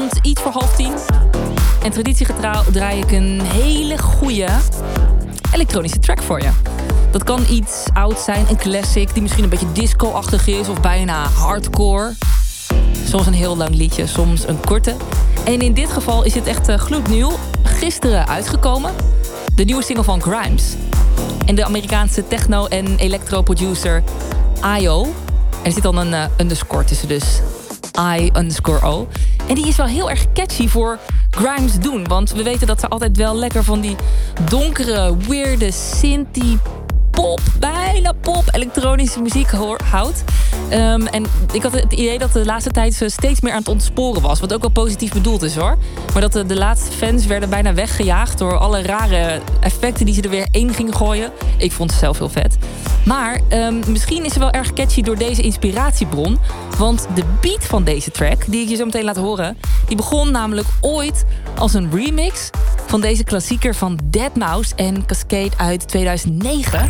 rond iets voor 9:30. En traditiegetrouw draai ik een hele goede elektronische track voor je. Dat kan iets oud zijn, een classic die misschien een beetje disco-achtig is of bijna hardcore. Soms een heel lang liedje, soms een korte. En in dit geval is het echt gloednieuw. Gisteren uitgekomen. De nieuwe single van Grimes. En de Amerikaanse techno- en electro-producer IO. Er zit dan een underscore tussen, dus I_O. En die is wel heel erg catchy voor Grimes doen. Want we weten dat ze altijd wel lekker van die donkere, weirde, synthy, pop, bijna pop, elektronische muziek houdt. En ik had het idee dat de laatste tijd ze steeds meer aan het ontsporen was. Wat ook wel positief bedoeld is, hoor. Maar dat de laatste fans werden bijna weggejaagd door alle rare effecten die ze er weer in gingen gooien. Ik vond ze zelf heel vet. Maar misschien is ze wel erg catchy door deze inspiratiebron. Want de beat van deze track, die ik je zo meteen laat horen, die begon namelijk ooit als een remix van deze klassieker van Deadmau5 en Kaskade uit 2009.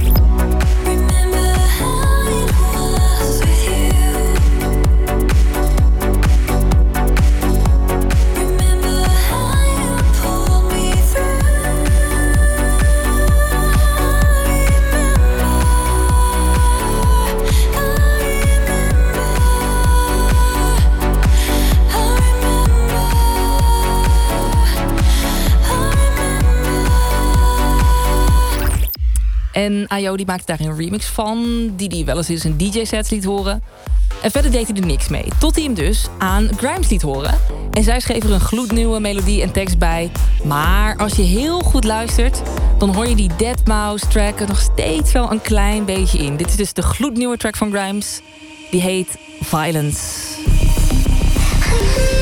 En IO die maakte daar een remix van, die hij wel eens in zijn DJ-sets liet horen. En verder deed hij er niks mee, tot hij hem dus aan Grimes liet horen. En zij schreef er een gloednieuwe melodie en tekst bij. Maar als je heel goed luistert, dan hoor je die Deadmau5-track er nog steeds wel een klein beetje in. Dit is dus de gloednieuwe track van Grimes. Die heet Violence.